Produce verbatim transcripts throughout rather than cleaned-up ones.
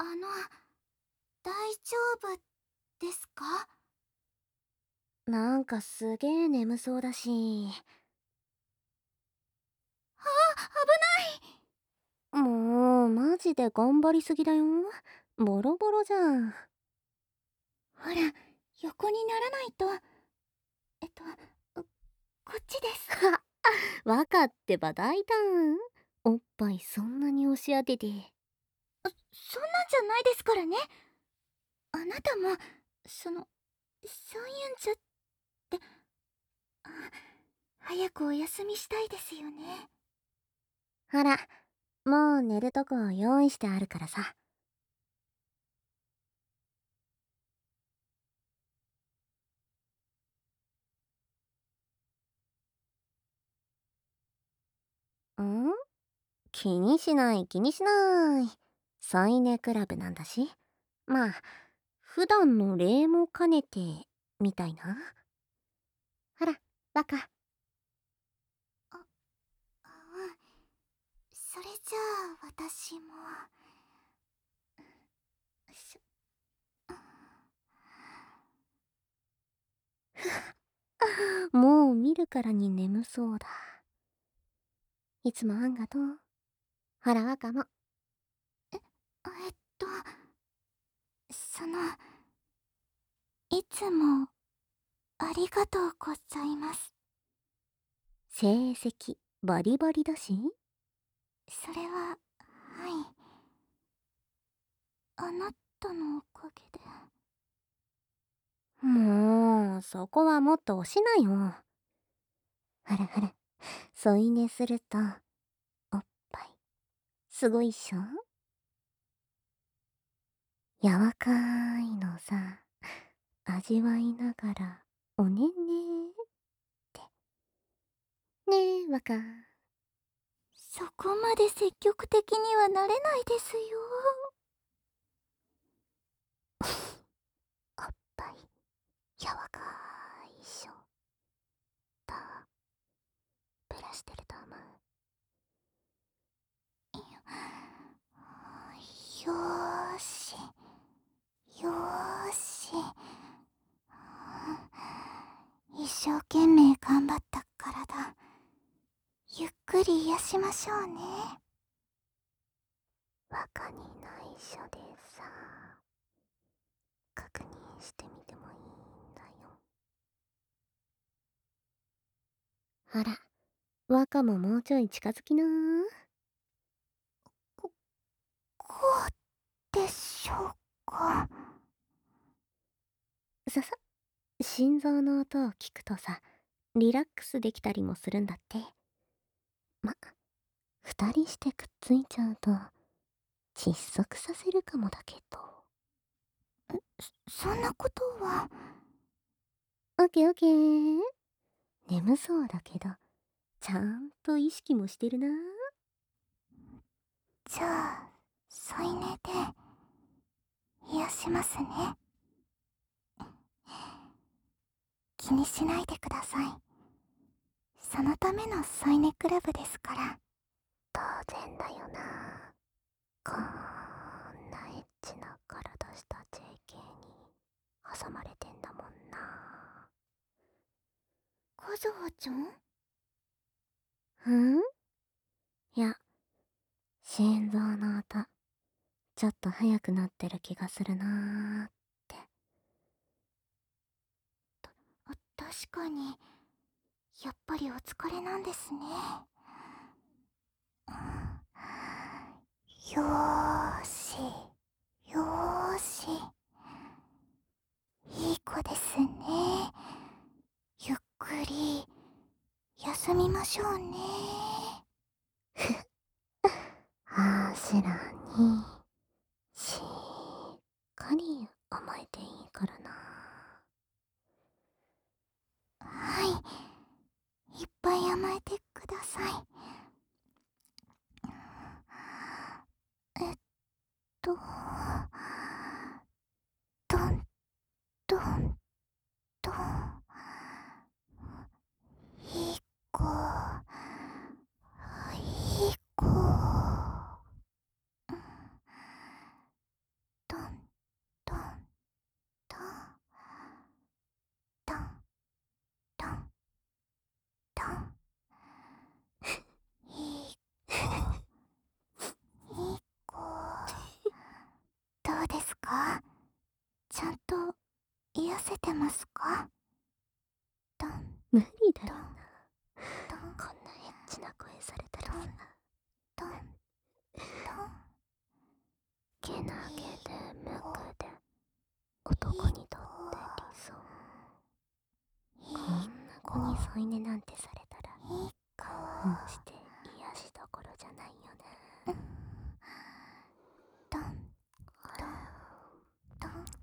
あの、大丈夫ですか？ なんかすげえ眠そうだし。 あー、危ない。 もう、マジで頑張りすぎだよ。ボロボロじゃん。 ほら、横にならないと。えっと、ここっちです。 はっ、わかってば大胆。おっぱいそんなに押し当てて。 そんなんじゃないですからね。あなたも、その、そういうんじゃって、あ、早くお休みしたいですよね。 ほら、もう寝るとこ用意してあるからさ。ん？気にしない気にしない。添い寝クラブなんだし。まあ、普段の礼も兼ねて、みたいな。ほら、バカ。 あ、あ、うん。それじゃあ、私も。しもう見るからに眠そうだ。いつもあんがとう。ほら、赤も。 え、えっと、その、いつも、ありがとうございます。 成績、バリバリだし。 それは、はい。あなたのおかげで。 もう、そこはもっと押しなよ。ほらほら、添い寝すると、おっぱい、すごいっしょ？柔らかいのさ、味わいながら、おねんねって。ねえ、若。 そこまで積極的にはなれないですよ。 おっぱい、柔らかいっしょ。と、ブラしてると思う。 よーし、よーし。一生懸命頑張った体、ゆっくり癒しましょうね。 若に内緒でさ、確認してみてもいいんだよ。ほら、若ももうちょい近づきな。 こ、こうでしょうか。 ささ、心臓の音を聞くとさ、リラックスできたりもするんだって。ま、二人してくっついちゃうと、窒息させるかもだけど。 そ、そんなことは。 オッケーオッケー。眠そうだけど、ちゃんと意識もしてるな。 じゃあ、添い寝で、癒しますね。気にしないでください。そのための添い寝クラブですから。 当然だよな。こんなエッチな体した ジェーケー に挟まれてんだもんな。 カズハちゃん。 ん？いや、心臓の音、ちょっと速くなってる気がするなーって。 あ、確かに、やっぱりお疲れなんですね。よーし、よーし。いい子ですね。ゆっくり、休みましょうね。 あしらに、しっかり甘えていいからな。 はい。いっぱい甘えてください。えっと、トントントン。いい子、いい子。 けなげで無垢で男にとって理想。こんな子に添い寝なんてされたらマジで癒しどころじゃないよね。 どんどんどん。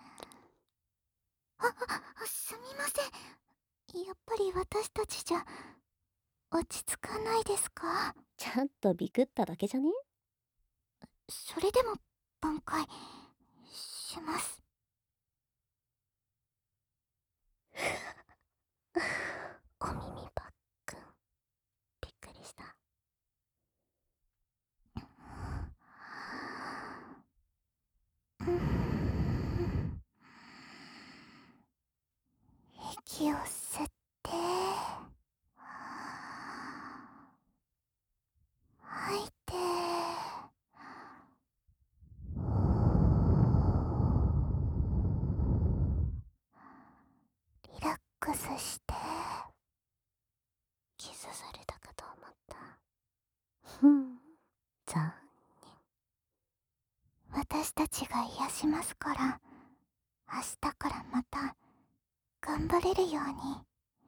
あ、あ、すみません。やっぱり私たちじゃ落ち着かないですか？ ちょっとビクっただけじゃね？ それでも挽回します。 お耳パックン、びっくりした。 うん、息を吸って吐いて、リラックスして。 キスされたかと思った。ふん、残私たちが癒しますから、明日からまた頑張れるように。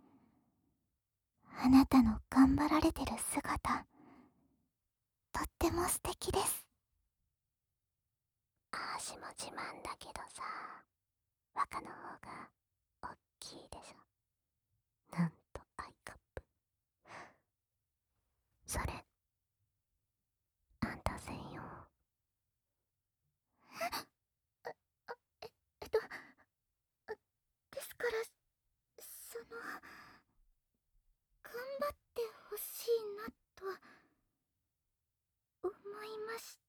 あなたの頑張られてる姿、とっても素敵です。 あーしも自慢だけどさ、若の方がおっきいでしょ。なんとアイカップ。それあんた専用。 え、えっと、ですから、その、頑張ってほしいなと思いまして。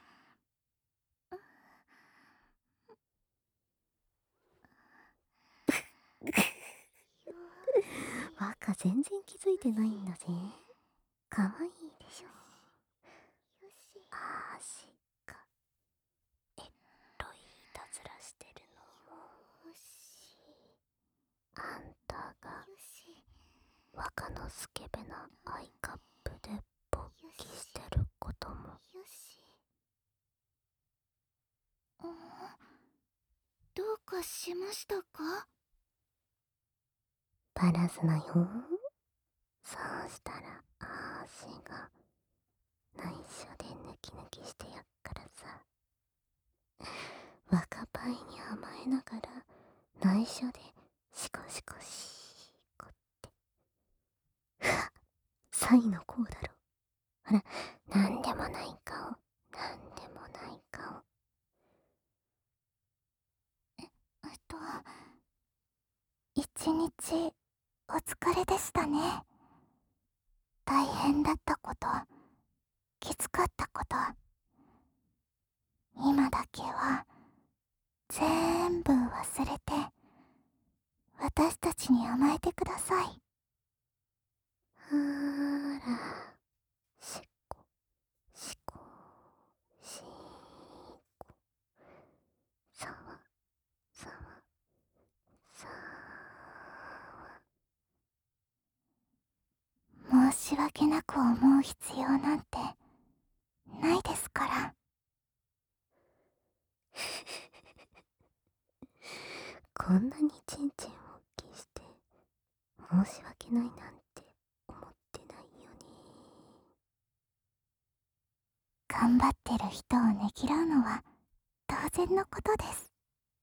若全然気づいてないんだぜ。かわいいでしょ。 よし。 あーしがエロいいたずらしてるのもよし。 あんたがよし。 若のスケベなアイカップで勃起よししてることも。 よし。あ、どうかしましたか？ バラすなよ。そうしたらあーしが内緒で抜き抜きしてやっからさ。若パイに甘えながら内緒でシコシコシーコって。ふわっ、サイのこうだろ。ほら、なんでもない顔、なんでもない顔。 えっと、一日お疲れでしたね。大変だったこと、きつかったこと、今だけは全部忘れて私たちに甘えてください。 ほーら、しこしこしこ、さわさわさ申し訳なく思う必要なんてないですから。 こんなにちんちんを大きして申し訳ないなんて思ってないよね。 頑張ってる人をねぎらうのは当然のことです。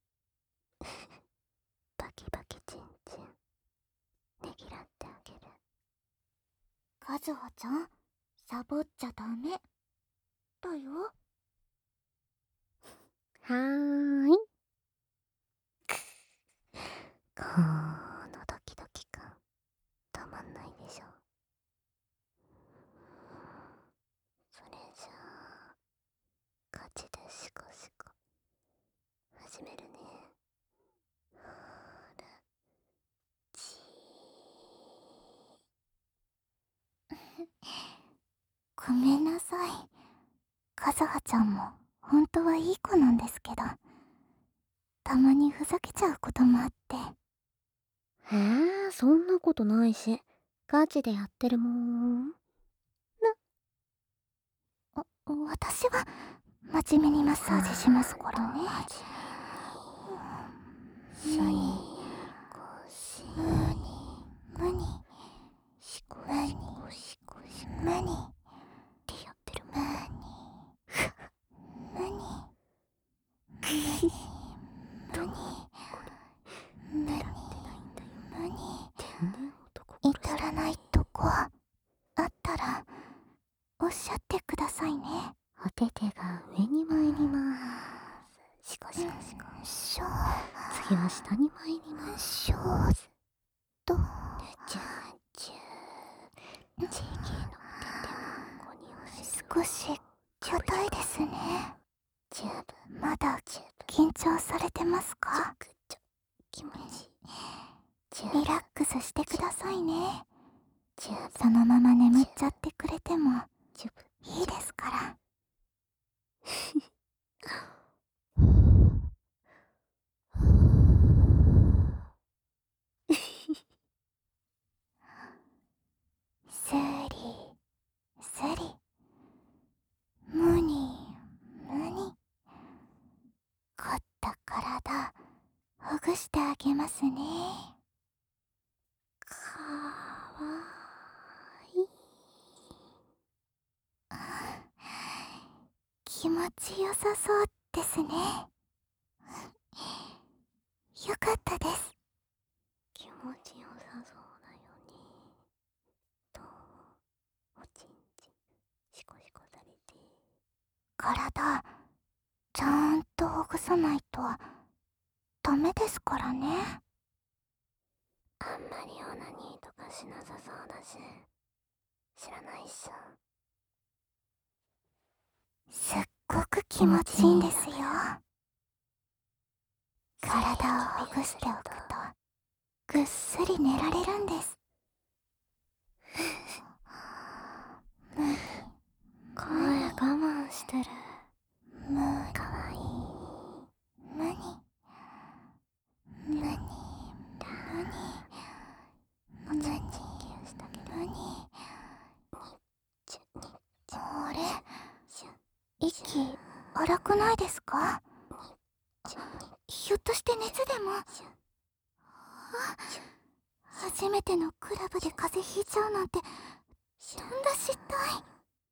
バキバキちんちんねぎらってあげる。 カズハちゃん、サボっちゃダメだよ。 はーい。このドキドキ感たまんないでしょ。それじゃあガチでシコシコ始めるね。ほら、チごめんなさい。カズハちゃんも本当はいい子なんですけど、たまにふざけちゃうこともあって。 ー。えー、そんなことないし、ガチでやってるもん。 あ、私は真面目にマッサージしますからね。 し無にこし無に無にしこ無にしこしこしこ無にってやってる無もん。 に無に無に無に無に狙ってないんだよ。 無に天然男殺し至らないとこあったらおっしゃってくださいね。 お手手が上に参ります。しこしこしこ。 しょ次は下に参ります。 しょーとチューチュー。チーキーの手手もこに押し少し硬いですね。 チューブまだチューブ緊張されてますか？ ちょくちょ気持ちいい。チューブリラックスしてくださいね。 チューブそのまま眠っちゃってくれてもチューブいいですから。スリスリ無に無に凝った体ほぐしてあげますね。 かわいい。 気持ちよさそうですね。よかったです。 気持ちよさそうだよね。とおちんちんシコシコされて。 体ちゃんとほぐさないとダメですからね。 あんまりオナニーとかしなさそうだし知らないっしょ。 すっごく気持ちいいんですよ。体をほぐしておくとぐっすり寝られるんです。無に声我慢してる。 無かわいい。 無に無に無におちんちんキューしてあげる。 無にチュニあれシュン息荒くないですか？ チュニひょっとして熱でも。 シュン初めてのクラブで風邪ひいちゃうなんてとんだ失態。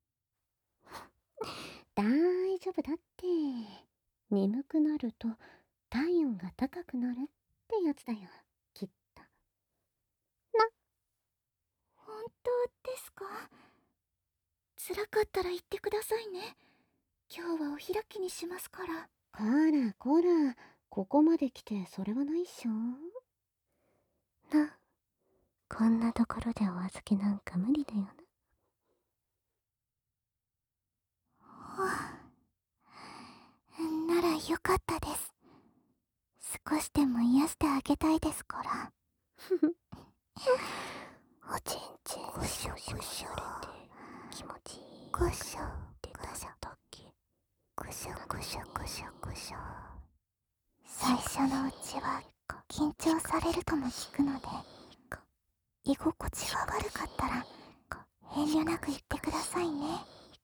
大丈夫だって。眠くなると体温が高くなるってやつだよきっと。 本当ですか？辛かったら言ってくださいね。今日はお開きにしますから。 こらこら、ここまで来てそれはないっしょ。な、こんなところでお預けなんか無理だよな。 ならよかったです。少しでも癒してあげたいですから。 おちんちんゴシゴシゴシされて気持ちいい。 ゴショ出ただけ。 ゴショゴショゴショゴショ。最初のうちは緊張されるとも聞くので、居心地が悪かったら遠慮なく言ってくださいね。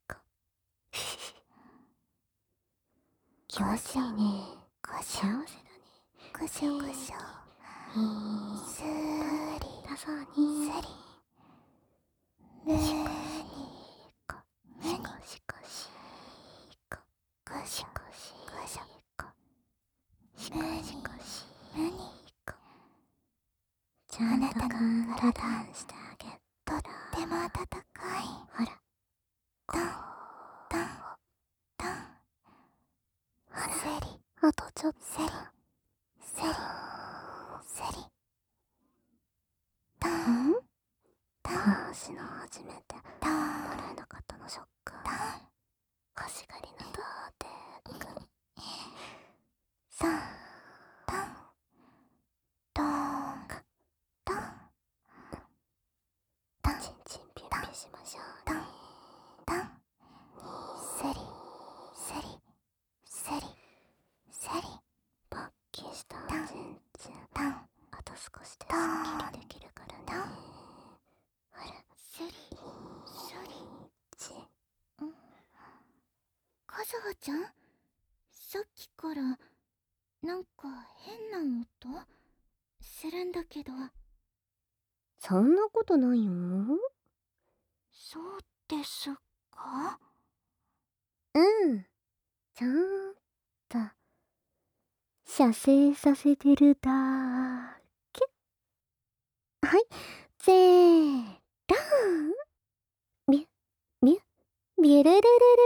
気持ちいいね。 ゴシ幸ョせだね。 ゴショゴショ。 いいスーリだそうに。 スリ無にシコシコシコゴショコシゴショコシコシコシ無にコ。ちゃんとカウントダウンしてあげとっても温かい。 ほらタンタンタンセリあとちょっと。 セリセリセリタンんタン話の初めてタもンらえなかったのショック。 タン欲しがりなだってくん。 タンタントーンタンタンチンチンピンピンしましょうタンね。 タンセリセリセリセリパッキンしたタンチンチンタンあと少しですタンっきりできるからね。 タンほらセリセリチンこカズハちゃん、さっきからなんか変な音するんだけど。 そんなことないよ。 そうですか？ うん。ちゃんと射精させてるだけ。はい、せーらー。ビュ、ビュ、ビュルルルル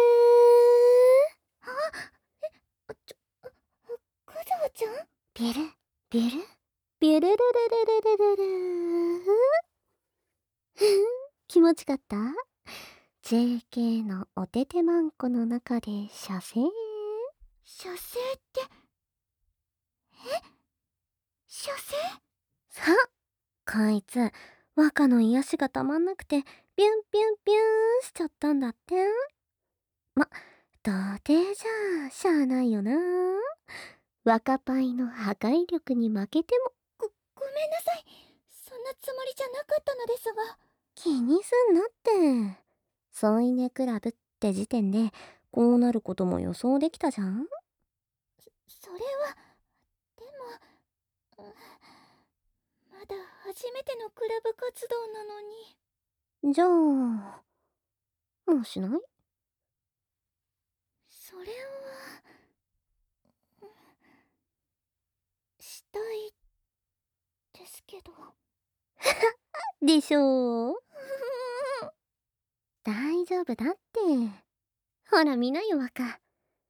あ、え、ちょ、カズハちゃん？ ー。ビュル、ビュル、ビュルルルルルルルルー。気持ちかった？ ジェーケー のおててまんこの中で射精。 射精って、え、射精？ さあ、こいつ、若の癒しがたまんなくて、ビュンビュンビューンしちゃったんだって。ま、童貞じゃ、しゃあないよな。若パイの破壊力に負けても。 ご、ごめんなさい。そんなつもりじゃなかったのですが。 気にすんなって。添い寝クラブって時点で、こうなることも予想できたじゃん。 それは、でも、うん、まだ初めてのクラブ活動なのに。 じゃあ、もうしない？ それは、うん、したいですけど。 でしょう。大丈夫だって。ほら見なよ、若。 あ、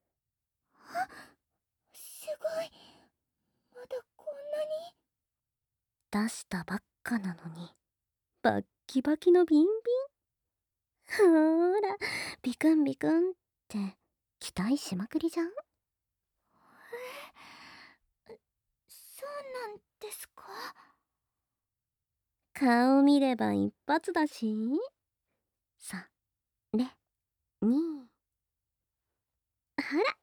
すごい。まだこんなに。 出したばっかなのに、バッキバキのビンビン。ほーら、ビクンビクンって期待しまくりじゃん。 え、そうなんですか？ 顔見れば一発だし。さ、れ、に。あ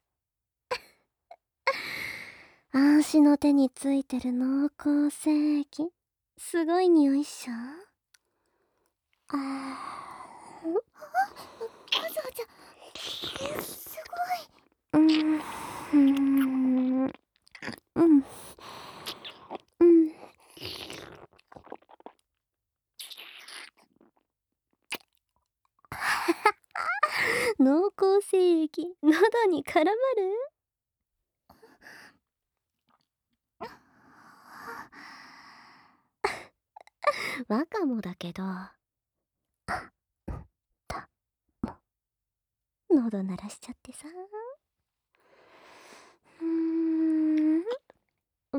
ら、足の手についてる濃厚精液、すごい匂いっしょ。あー、 カズハちゃん、すうん、うん、うん、うん。濃厚精液、喉に絡まる？若もだけど、た、も、喉鳴らしちゃってさ。うーん、うん、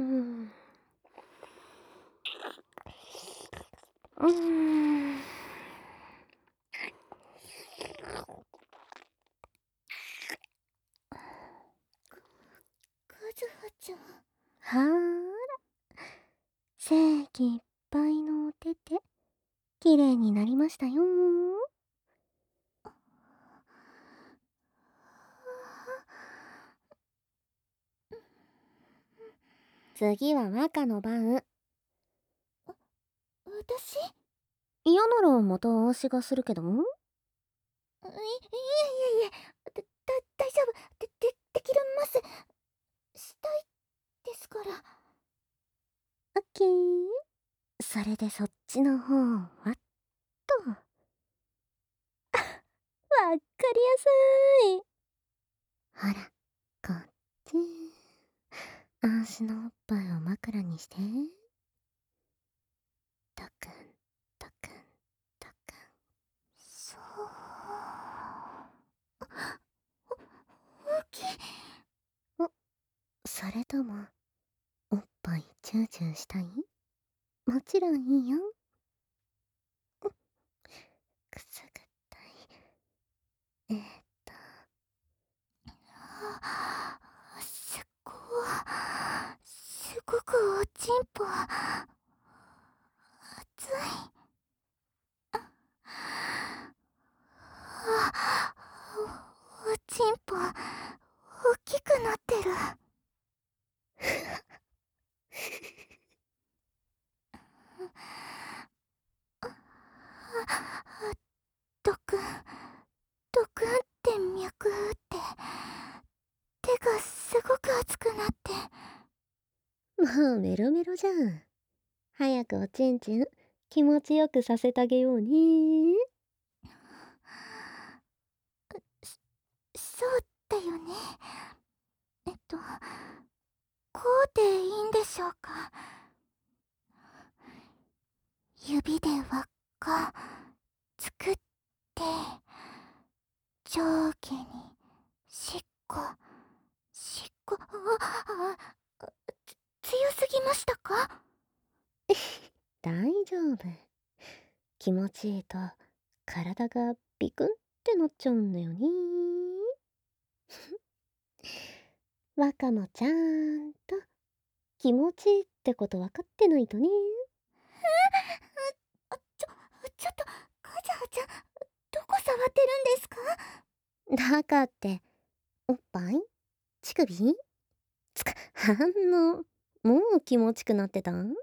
うーん。 カズハちゃん。 はーら、精液いっぱいのお手手、きれいになりましたよ。次は若の番。 私？ 嫌ならまたあーしがするけど。 い、いえいえいえ、だ、だ、大丈夫。で、で、できるます。したいですから。 オッケー。それでそっちの方はっと。わっかりやすい。ほら、こっち。あーしのおっぱいを枕にして。とくん、とくん、とくん。 そう。大きい。 お、それとも、おっぱいチューチューしたい？もちろんいいよ。くすぐったい。えー、っと。 あ、すっご、すごくおちんぽ、熱い。あ、お、おちんぽ、大きくなってる。ドクン、ドクンって脈打って。 うメロメロじゃん。早くおちんちん気持ちよくさせてあげようね。 そうだよね。えっとこうでいいんでしょうか。指で輪っか作って上下にしっこしっこああつ強すぎましたか？ 大丈夫。気持ちいいと体がビクンってなっちゃうんだよね。ワカもちゃんと気持ちいいってこと分かってないとね。 あちょちょっとカズハちゃん、どこ触ってるんですか？ だかっておっぱい乳首つか反応もう気持ちくなってたん？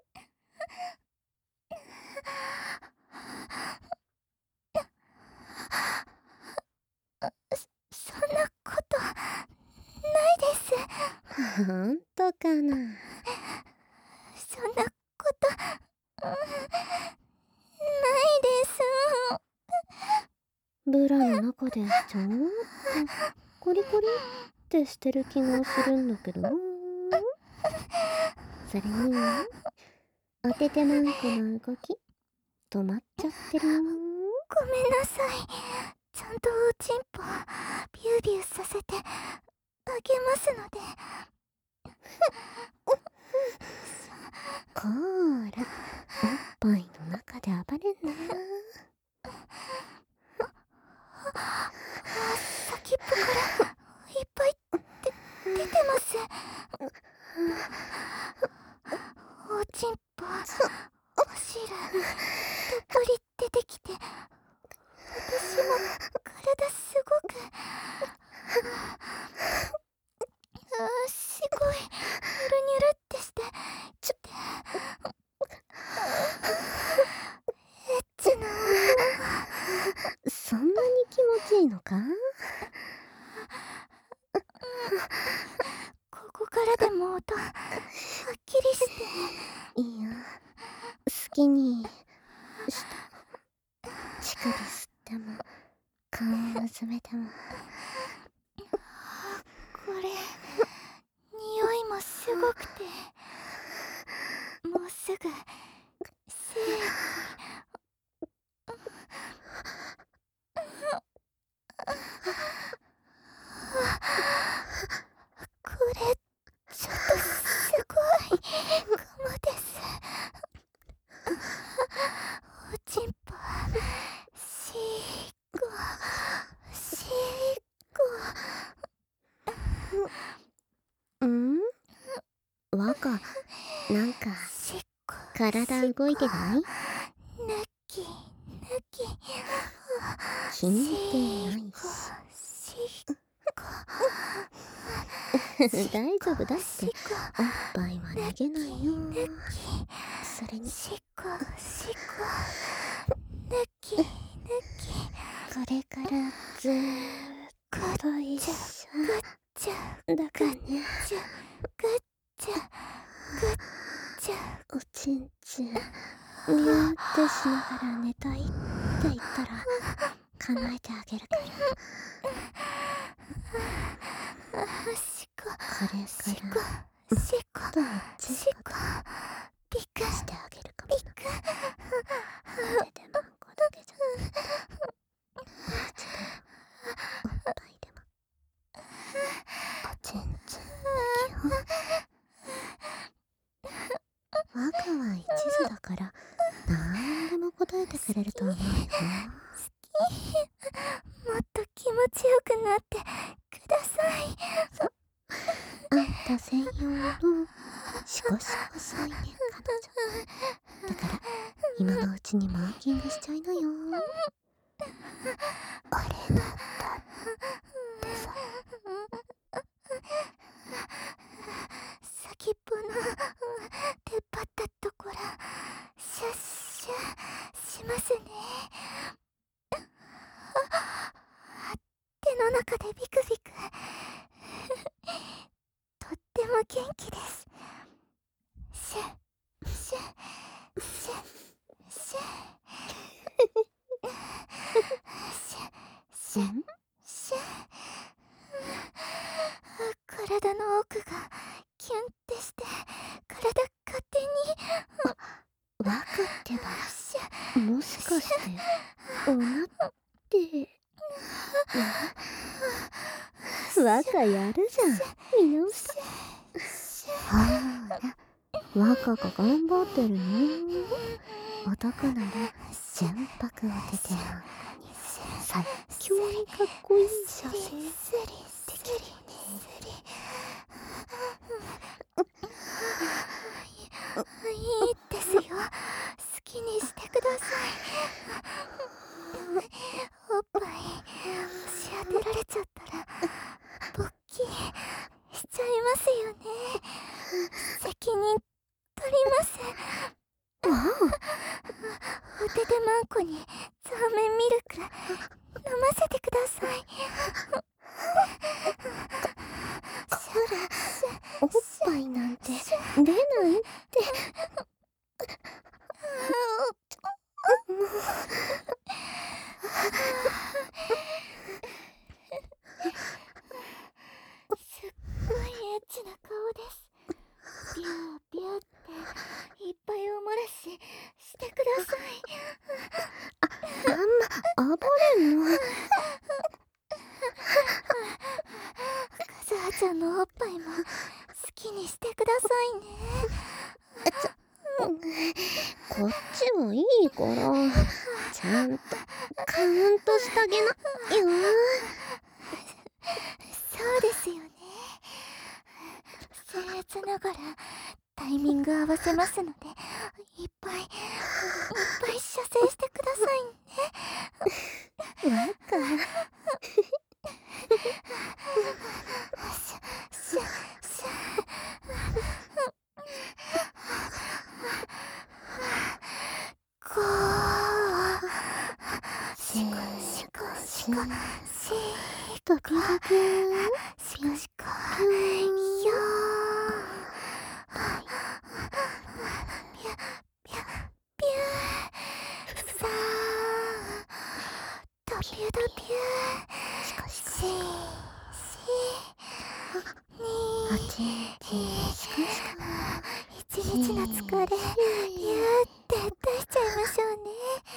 そんなことないです。 ほんとかな。 そんなことないです。 ブラの中でちょっとコリコリってしてる気がするんだけどな。それに当ててなんこの動き止まっちゃってるよ。 ごめんなさい。ちゃんとおちんぽビュービューさせてあげますので。 こーらおっぱいの中で暴れんな。 先っぽからいっぱいで出てます。おちんぽお汁たっぷり出てきて、私も体すごくあーすごいニュルニュルってしてちょエッチなそんなに気持ちいいのか？ ここからでも音はっきりしていいよ、好きにして乳首吸っても顔をうずめても。 これ匂いもすごくて、もうすぐ精これちょっとすごいかもです。おちんぽしっこしっこん？わか、なんかしっこ体動いてない？ ぬきぬき気に入ってないし。 しっこ大丈夫だってしっこおっぱいは逃げないよ。それにしっこしっこぬきぬきこれからずーっと一緒ぐっちゃだからね。 ちゃぐっちゃぐっちゃおちんちんミューってしながら寝たいって言ったら叶えてあげるから。 しっここれしっこからしっこどうちしっこびっくりしてあげるかもしれない。手でマンコだけじゃなくてお口でもおっぱいでもおちんちんの基本。若は一途だからなんでも答えてくれると思うよ。 もっと気持ちよくなってください。 あんた専用のシコシコ添いね彼女だから今のうちにマーキングしちゃいなよ。俺だったってさ。 先っぽの出っ張ったところシャッシャしますね。手の中でビクビクとっても元気です。 シュンシュン。体の奥がキュンってして体勝手に。 わかってばもしかしておなってわかやるじゃん。見直した。ほらわかが頑張ってるの。男なら純白を出てなんかに最強にかっこいい写真できるよね。 いいですよ、好きにしてください。おっぱい押し当てられちゃったら勃起しちゃいますよね。責任取ります。お手手マンコにザーメンミルク飲ませてください。 おっぱいなんて出ないって。 すっごいエッチな顔です。ビュービューっていっぱいお漏らししてください。 あんま暴れんの。 カズハちゃんのおっぱいも好きにしてくださいね。 こっちはいいからちゃんとカウントしてあげなよ。 そうですよね。僭越ながらタイミング合わせますので、いっぱいいっぱい射精してくださいね。 わかシュシュシュ。こうシコシコシコシドキドキシコシコよーピュピュピューさあドピュドピューシコシコシあちちしかしか一日の疲れビューって出しちゃいましょうね。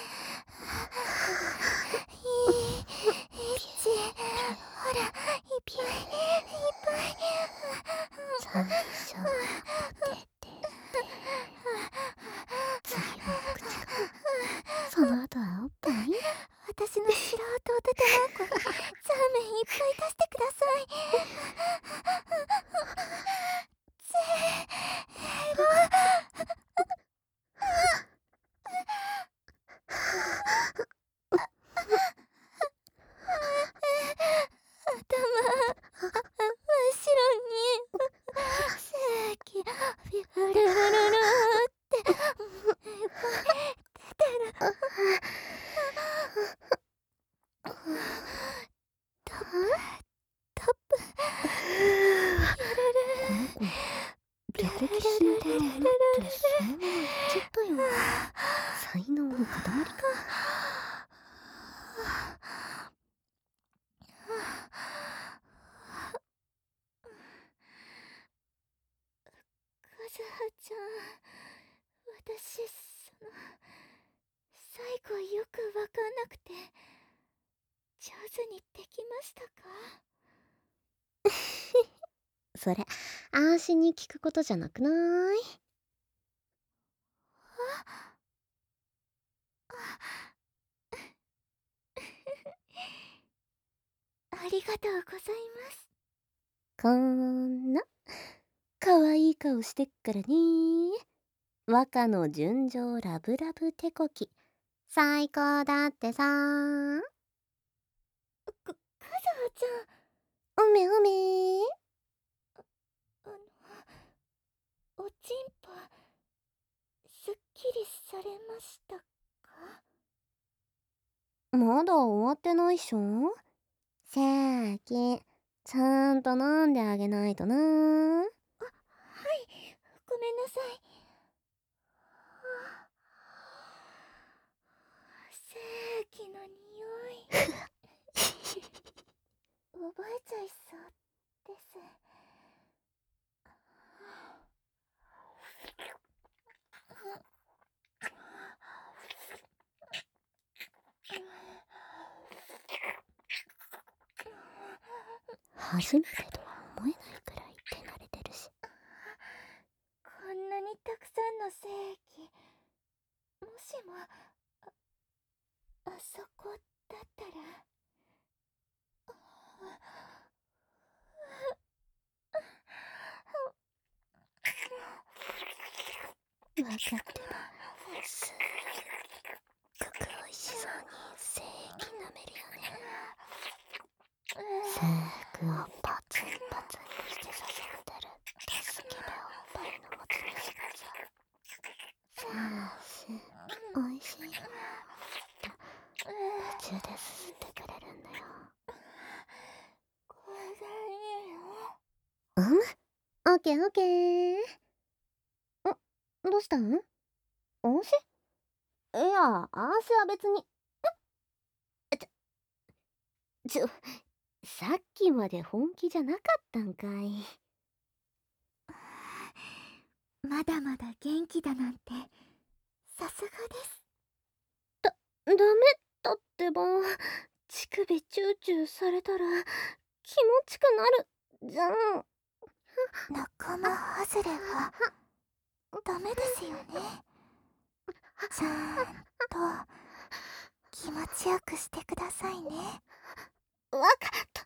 いいちほらいっぱいいっぱい。 最初の手で次は口かその後はおっぱい。 私の白とお手手マンコにザーメンいっぱい出してください。ゼロ頭真っ白にせきビュルルルルっていっぱい出てる。トップトップこの子出てきすぎだなってそのまま言っちゃったよ。才能の塊か。 カズハちゃん、私その最後よくわかんなくて上手にできましたか？ それ安心に聞くことじゃなくない？ ありがとうございます。 こんな可愛い顔してっからね。和歌の純情ラブラブ手こき最高だってさ。 か、カズハちゃおめおめ。 ん、あのおちんぽすっきりされましたか？ まだ終わってないっしょ。さーきちゃんと飲んであげないとな。 あ、はい、ごめんなさい。精液の匂い。 覚えちゃいそうです。 初めてとは思えないくらい手慣れてるし。 こんなにたくさんの精液、もしもあ、あそこだったら。 分かってる。すっごく美味しそうに精液舐めるよね。制服をパツンパツンにしてさせてる助けべおっぱいの持ち主がさ、さあす美味しいわと途中ですすってくれるんだよ。 これいいよ。 うむ、オッケーオッケー。ん、どうしたん？足？いや、足は別に。ん？ちょ、ちょ、さっきまで本気じゃなかったんかい。 まだまだ元気だなんて、さすがです。 だ、ダメだってば。乳首チューチューされたら気持ちくなるじゃん。 仲間外れはダメですよね。ちゃんと気持ちよくしてくださいね。 わかった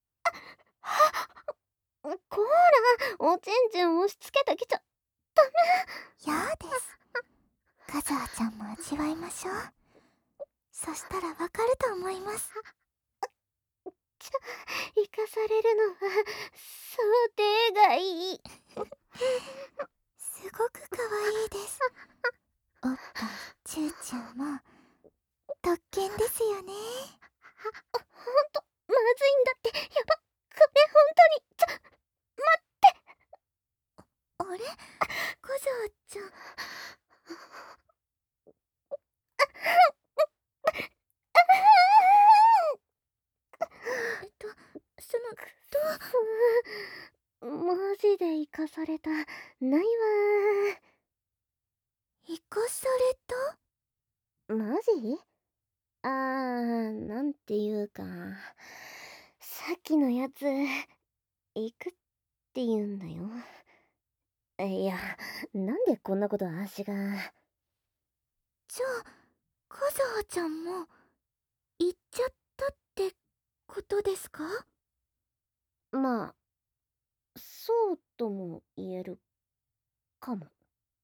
ね。こーら、おちんちん押し付けてきちゃダメ。 やです。カズハちゃんも味わいましょう。そしたらわかると思います。 ちょ、生かされるのは想定外。 すごく可愛いです。おっぱいチューチューも特権ですよね。 ほんとまずいんだって。やば、これほんとに。ちょ、待って。 あれ、カズハちゃん。えっと、その、 どうマジで生かされたないわ。 生かされた？マジ？あー、なんていうか、さっきのやつ行くって言うんだよ。いや、なんでこんなこと足が。 じゃあ、カズハちゃんも行っちゃったってことですか？ まあ、そうとも言えるかも。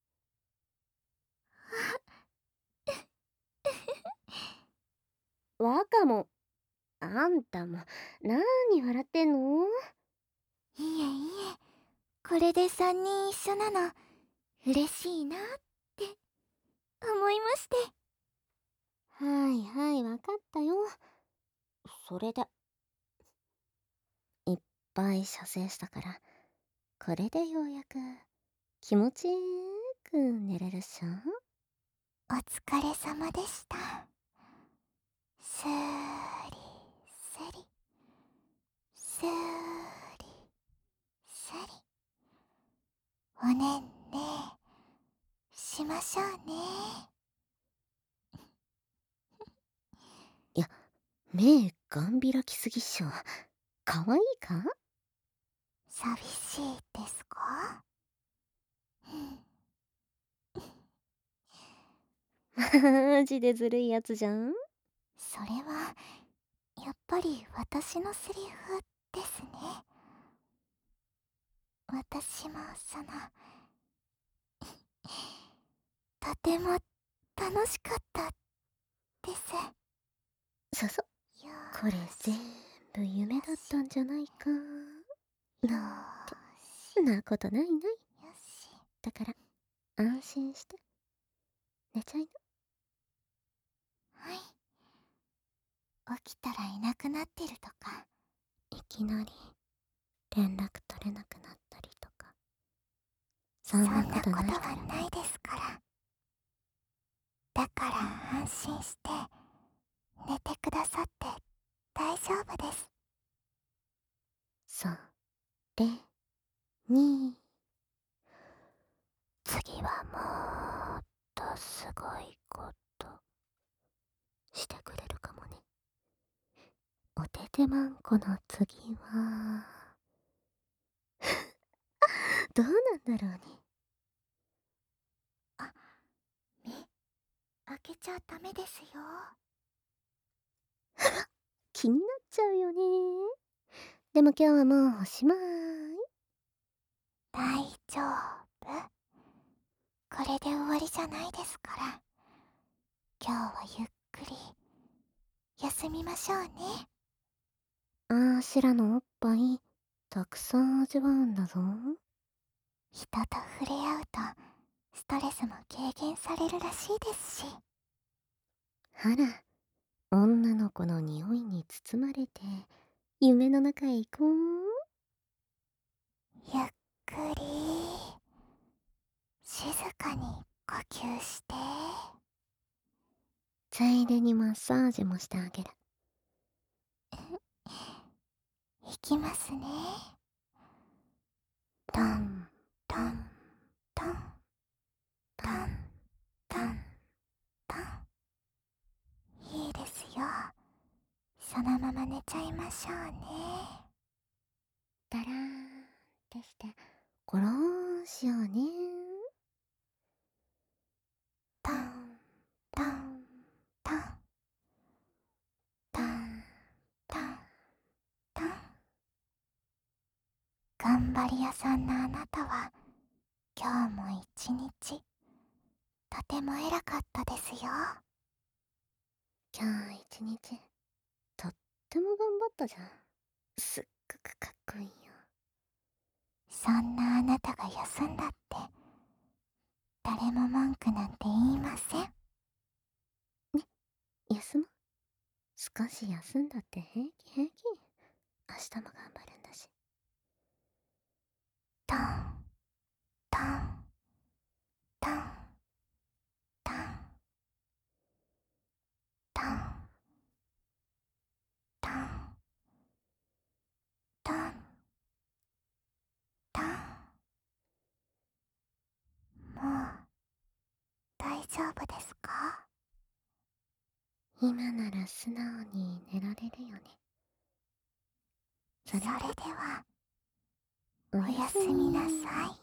わかも、あんたも、なーに笑ってんの？ いえいえ、これでさんにん一緒なの嬉しいなって思いまして。 はいはい、わかったよ。それで、いっぱい射精したから、これでようやく気持ちよく寝れるっしょ。 お疲れ様でした。スーリスリスーリスリ、おねんねしましょうね。 いや、目ガン開きすぎっしょ。かわいいか？ 寂しいですか？ マジでずるいやつじゃん。 それはやっぱり私のセリフですね。私もそのとても楽しかったです。 そそ、 よこれ全部夢だったんじゃないかなんてなことないない。 よし。 だから安心して寝ちゃいな。 はい。起きたらいなくなってるとか、 いきなり連絡取れなくなったりとか、そんそんなことなことないはから。 ないですから。だから安心して寝てくださってで、に、次はもっとすごいことしてくれるかもね。おててまんこの次はどうなんだろうね。 あ、目開けちゃダメですよ。 気になっちゃうよね。でも今日はもうおしまい。 大丈夫。これで終わりじゃないですから。今日はゆっくり休みましょうね。 あーしらのおっぱいたくさん味わうんだぞ。 人と触れ合うとストレスも軽減されるらしいですし。 あら、女の子の匂いに包まれて夢の中へ行こう。 ゆっくり静かに呼吸して。 ついでにマッサージもしてあげる。 いきますね。 トントントントントントン。いいですよ。そのまま寝ちゃいましょうね。 ダラーンってしてゴローンしようね。 トントントントントントン。頑張り屋さんのあなたは今日も一日とても偉かったですよ。 今日一日とっても頑張ったじゃん。すっごくかっこいいよ。 そんなあなたが休んだって誰も文句なんて言いません。 休もう。少し休んだって平気平気。明日も頑張るんだし。 トントントントントントントントン。もう大丈夫ですか？ 今なら素直に寝られるよね。それそれではおおやすみなさい。